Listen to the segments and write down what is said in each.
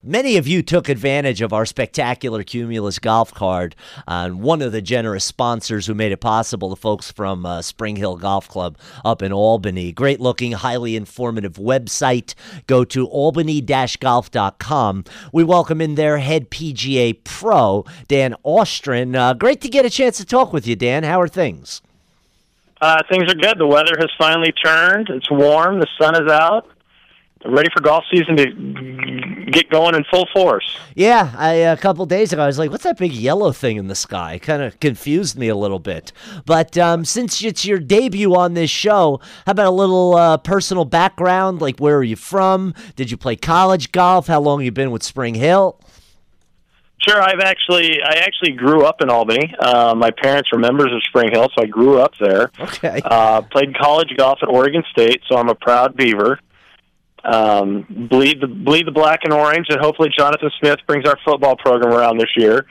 Many of you took advantage of our spectacular Cumulus golf card. One of the generous sponsors who made it possible, the folks from Spring Hill Golf Club up in Albany. Great looking, highly informative website. Go to albany-golf.com. We welcome in their head PGA pro, Dan Ostrin. Great to get a chance to talk with you, Dan. How are things? Things are good. The weather has finally turned. It's warm. The sun is out. I'm ready for golf season to get going in full force. Yeah, a couple days ago, I was like, what's that big yellow thing in the sky? Kind of confused me a little bit. But since it's your debut on this show, how about a little personal background? Like, where are you from? Did you play college golf? How long have you been with Spring Hill? Sure, I actually grew up in Albany. My parents were members of Spring Hill, so I grew up there. Okay. Played college golf at Oregon State, so I'm a proud Beaver. Bleed the black and orange, and hopefully Jonathan Smith brings our football program around this year.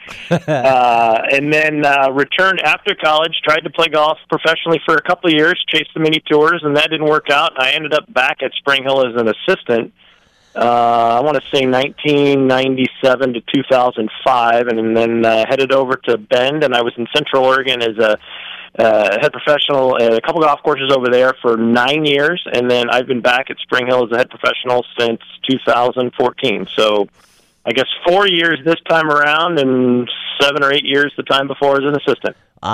And then returned after college, tried to play golf professionally for a couple of years, chased the mini tours, and that didn't work out. I ended up back at Spring Hill as an assistant. I want to say 1997 to 2005, and then headed over to Bend, and I was in Central Oregon as a head professional at a couple golf courses over there for 9 years, and then I've been back at Spring Hill as a head professional since 2014. So I guess 4 years this time around and 7 or 8 years the time before as an assistant.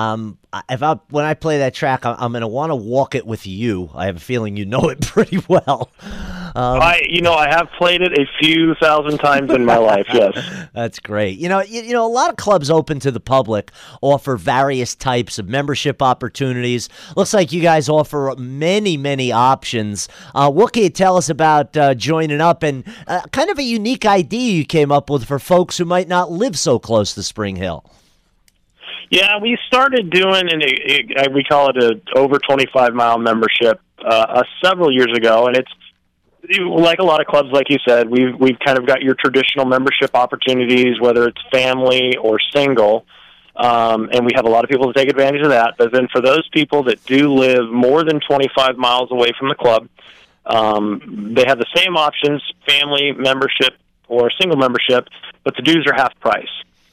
When I play that track, I'm going to want to walk it with you. I have a feeling you know it pretty well. I have played it a few thousand times in my life. Yes, that's great. You know, a lot of clubs open to the public offer various types of membership opportunities. Looks like you guys offer many, many options. What can you tell us about joining up and kind of a unique idea you came up with for folks who might not live so close to Spring Hill? Yeah, we started doing, we call it a over 25-mile membership several years ago, and it's like a lot of clubs, like you said, we've kind of got your traditional membership opportunities, whether it's family or single, and we have a lot of people to take advantage of that. But then for those people that do live more than 25 miles away from the club, they have the same options, family membership or single membership, but the dues are half price.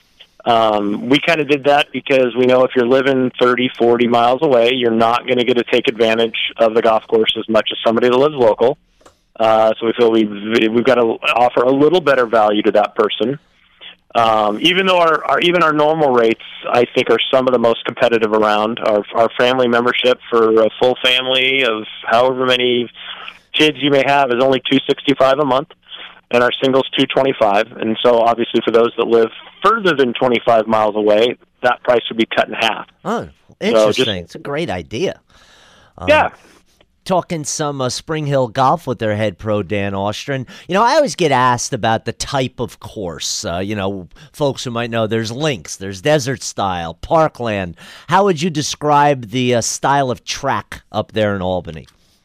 We kind of did that because we know if you're living 30, 40 miles away, you're not going to get to take advantage of the golf course as much as somebody that lives local. So we feel we've got to offer a little better value to that person. Even though our normal rates, I think, are some of the most competitive around. Our family membership for a full family of however many kids you may have is only $265 a month. And our single's $225, and so obviously for those that live further than 25 miles away, that price would be cut in half. Oh, interesting! It's a great idea. Yeah. Talking some Spring Hill golf with their head pro, Dan Ostrin. You know, I always get asked about the type of course. Folks who might know there's links, there's desert style, parkland. How would you describe the style of track up there in Albany?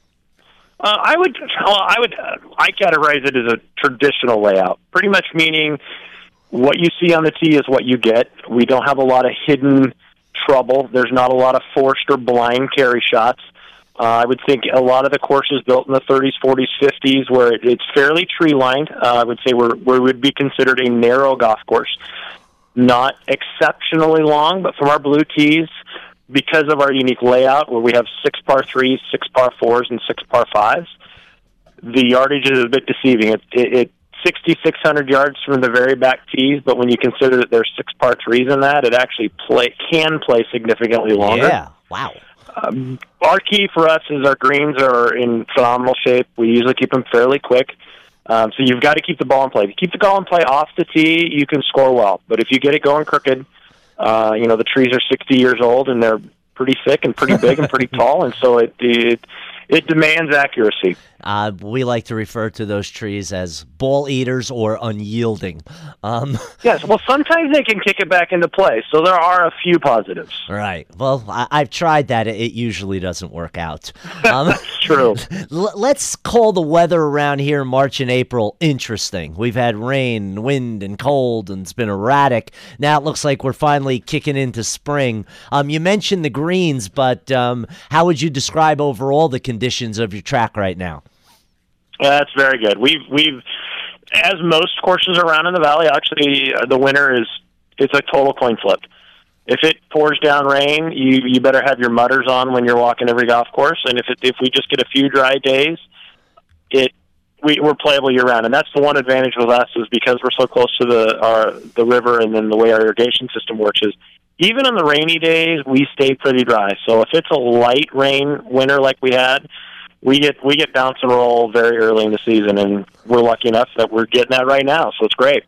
I categorize it as a traditional layout, pretty much meaning what you see on the tee is what you get. We don't have a lot of hidden trouble. There's not a lot of forced or blind carry shots. I would think a lot of the courses built in the 30s, 40s, 50s, where it's fairly tree-lined. I would say we would be considered a narrow golf course. Not exceptionally long, but from our blue tees, because of our unique layout where we have 6 par 3s, 6 par 4s, and 6 par 5s, the yardage is a bit deceiving. It's 6,600 yards from the very back tees, but when you consider that there's 6 par 3s in that, it actually can play significantly longer. Yeah, wow. Our key for us is our greens are in phenomenal shape. We usually keep them fairly quick. So you've got to keep the ball in play. If you keep the ball in play off the tee, you can score well. But if you get it going crooked, the trees are 60 years old, and they're pretty thick and pretty big and pretty tall, and so it demands accuracy. We like to refer to those trees as ball eaters or unyielding. Yes, well, sometimes they can kick it back into play, so there are a few positives. Right. Well, I've tried that. It usually doesn't work out. That's true. Let's call the weather around here in March and April interesting. We've had rain, wind, and cold, and it's been erratic. Now it looks like we're finally kicking into spring. You mentioned the greens, but how would you describe overall the conditions of your track right now? That's very good. We've as most courses around in the valley, actually, the winter it's a total coin flip. If it pours down rain, you better have your mudders on when you're walking every golf course. And if we just get a few dry days, we're playable year round. And that's the one advantage with us, is because we're so close to the river, and then the way our irrigation system works is even on the rainy days we stay pretty dry. So if it's a light rain winter like we had, we get bounce and roll very early in the season, and we're lucky enough that we're getting that right now. So it's great.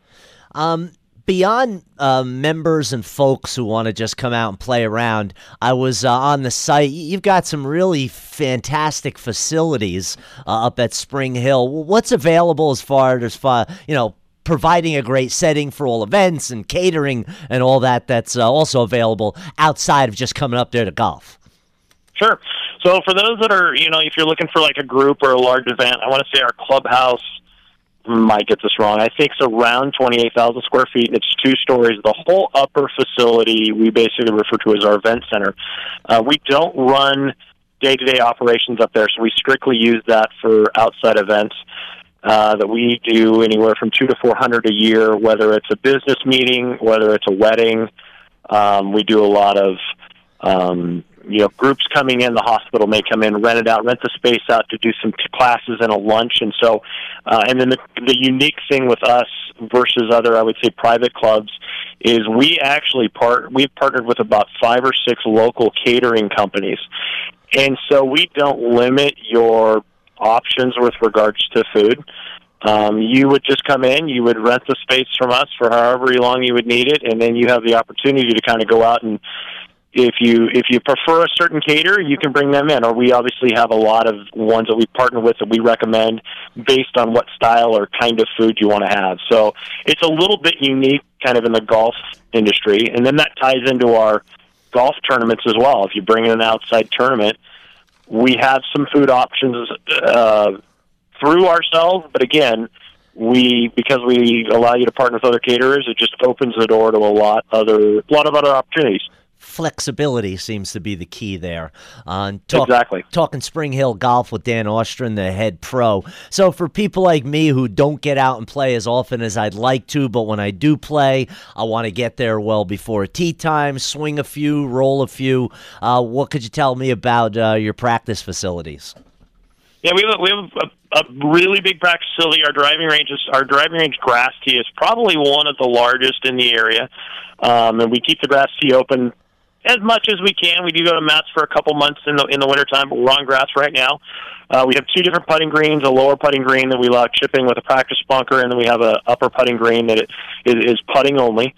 Beyond members and folks who want to just come out and play around, I was on the site. You've got some really fantastic facilities up at Spring Hill. What's available as far as providing a great setting for all events and catering and all that that's also available outside of just coming up there to golf? Sure. So for those that are, if you're looking for like a group or a large event, I want to say our clubhouse, might get this wrong, I think it's around 28,000 square feet, and it's 2 stories. The whole upper facility we basically refer to as our event center. We don't run day-to-day operations up there, so we strictly use that for outside events that we do anywhere from 200 to 400 a year, whether it's a business meeting, whether it's a wedding. We do a lot of groups coming in. The hospital may come in, rent the space out to do some classes and a lunch. And so, and then the unique thing with us versus other, I would say, private clubs is we've partnered with about 5 or 6 local catering companies. And so we don't limit your options with regards to food. You would just come in, you would rent the space from us for however long you would need it, and then you have the opportunity to kind of go out and if you prefer a certain caterer, you can bring them in. Or we obviously have a lot of ones that we partner with that we recommend based on what style or kind of food you want to have. So it's a little bit unique kind of in the golf industry. And then that ties into our golf tournaments as well. If you bring in an outside tournament, we have some food options through ourselves. But again, because we allow you to partner with other caterers, it just opens the door to a lot of other opportunities. Flexibility seems to be the key there. Exactly. Talking Spring Hill Golf with Dan Austrin, the head pro. So for people like me who don't get out and play as often as I'd like to, but when I do play, I want to get there well before tee time, swing a few, roll a few. What could you tell me about your practice facilities? Yeah, we have a really big practice facility. Our driving range grass tee is probably one of the largest in the area, and we keep the grass tee open as much as we can. We do go to mats for a couple months in the wintertime, but we're on grass right now. We have 2 different putting greens, a lower putting green that we allow chipping with a practice bunker, and then we have an upper putting green that is putting only.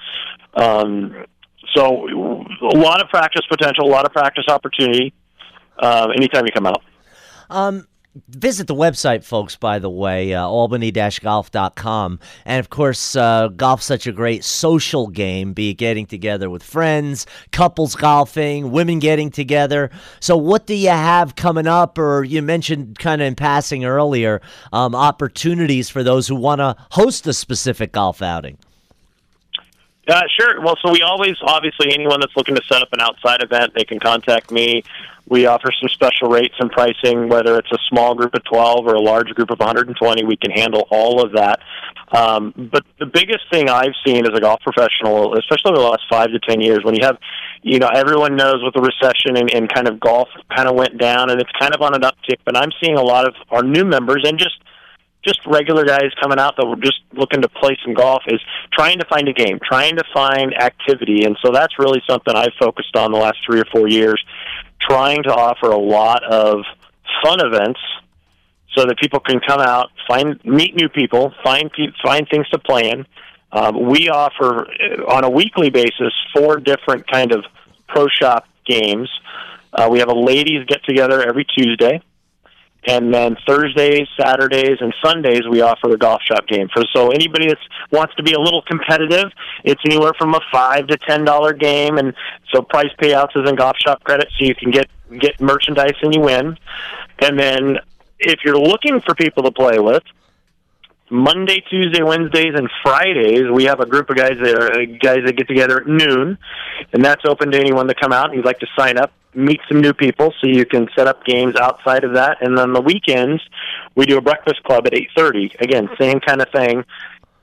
So a lot of practice potential, a lot of practice opportunity anytime you come out. Visit the website, folks, by the way, albany-golf.com. And, of course, golf's such a great social game, be it getting together with friends, couples golfing, women getting together. So what do you have coming up? Or you mentioned kind of in passing earlier, opportunities for those who want to host a specific golf outing. Sure. Well, so we always, obviously, anyone that's looking to set up an outside event, they can contact me. We offer some special rates and pricing, whether it's a small group of 12 or a large group of 120. We can handle all of that. But the biggest thing I've seen as a golf professional, especially over the last 5 to 10 years, when you have, everyone knows with the recession and kind of golf kind of went down and it's kind of on an uptick, but I'm seeing a lot of our new members and just regular guys coming out that were just looking to play some golf is trying to find a game, trying to find activity. And so that's really something I've focused on the last 3 or 4 years, trying to offer a lot of fun events so that people can come out, meet new people, find things to play in. We offer on a weekly basis 4 different kind of pro shop games. We have a ladies get together every Tuesday. And then Thursdays, Saturdays, and Sundays, we offer a golf shop game. So anybody that wants to be a little competitive, it's anywhere from a $5 to $10 game, and so price payouts is in golf shop credit, so you can get merchandise and you win. And then if you're looking for people to play with, Monday, Tuesday, Wednesdays, and Fridays, we have a group of guys that get together at noon, and that's open to anyone to come out and you'd like to sign up, meet some new people, so you can set up games outside of that. And then the weekends, we do a breakfast club at 8:30. Again, same kind of thing.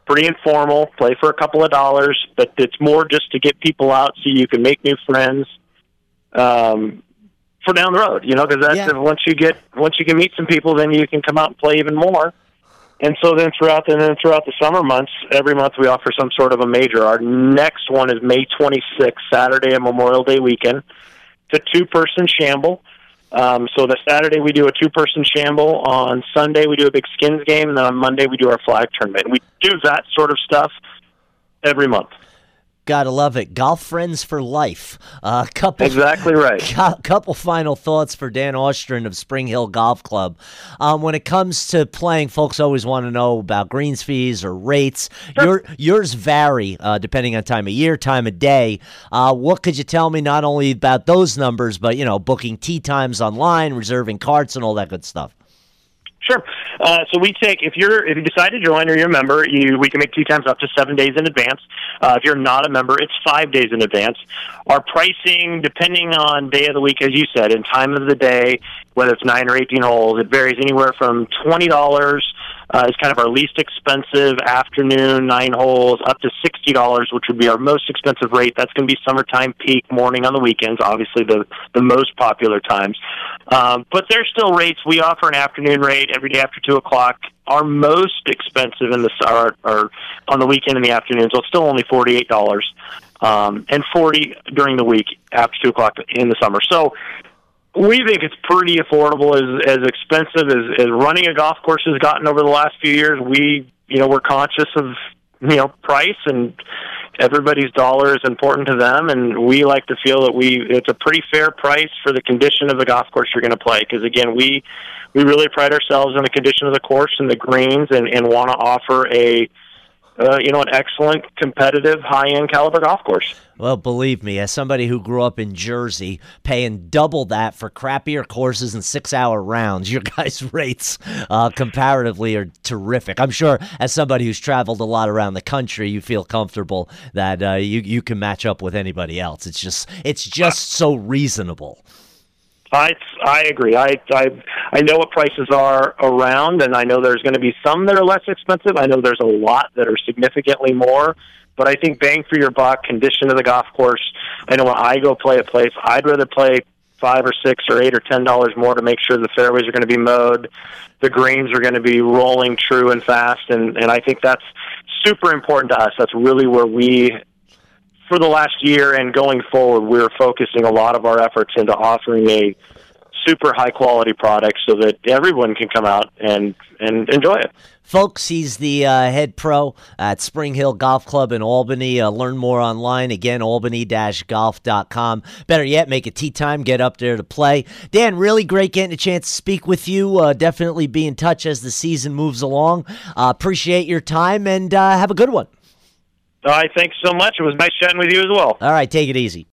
pretty informal, play for a couple of dollars, but it's more just to get people out so you can make new friends for down the road, because that's once you can meet some people, then you can come out and play even more. And so then throughout the summer months, every month we offer some sort of a major. Our next one is May 26th, Saturday and Memorial Day weekend. It's a 2-person shamble. So the Saturday we do a 2-person shamble. On Sunday we do a big skins game, and then on Monday we do our flag tournament. And we do that sort of stuff every month. Gotta love it. Golf friends for life. Exactly right. Couple final thoughts for Dan Austrin of Spring Hill Golf Club. When it comes to playing, folks always want to know about greens fees or rates. Sure. Yours vary depending on time of year, time of day. What could you tell me not only about those numbers, but booking tee times online, reserving carts, and all that good stuff? Sure. So we take, if you decide to join or you're a member, we can make tee times up to 7 days in advance. If you're not a member, it's 5 days in advance. Our pricing, depending on day of the week, as you said, and time of the day, whether it's 9 or 18 holes, it varies anywhere from $20 is kind of our least expensive afternoon, 9 holes, up to $60, which would be our most expensive rate. That's going to be summertime peak, morning on the weekends, obviously the most popular times. But there's still rates. We offer an afternoon rate every day after 2 o'clock. Our most expensive are on the weekend in the afternoon, so it's still only $48, and $40 during the week after 2 o'clock in the summer. So we think it's pretty affordable. As expensive as running a golf course has gotten over the last few years, we're conscious of price, and everybody's dollar is important to them, and we like to feel that it's a pretty fair price for the condition of the golf course you're going to play. Because again, we really pride ourselves on the condition of the course and the greens, and want to offer an excellent, competitive, high-end caliber golf course. Well, believe me, as somebody who grew up in Jersey, paying double that for crappier courses and 6-hour rounds, your guys' rates comparatively are terrific. I'm sure as somebody who's traveled a lot around the country, you feel comfortable that you can match up with anybody else. It's just so reasonable. I agree. I know what prices are around, and I know there's going to be some that are less expensive. I know there's a lot that are significantly more. But I think bang for your buck, condition of the golf course. I know when I go play a place, I'd rather pay $5 or $6 or $8 or $10 more to make sure the fairways are going to be mowed, the greens are going to be rolling true and fast, and I think that's super important to us. That's really where for the last year and going forward, we're focusing a lot of our efforts into offering a super high-quality product so that everyone can come out and enjoy it. Folks, he's the head pro at Spring Hill Golf Club in Albany. Learn more online, again, albany-golf.com. Better yet, make a tee time, get up there to play. Dan, really great getting a chance to speak with you. Definitely be in touch as the season moves along. Appreciate your time, and have a good one. All right, thanks so much. It was nice chatting with you as well. All right, take it easy.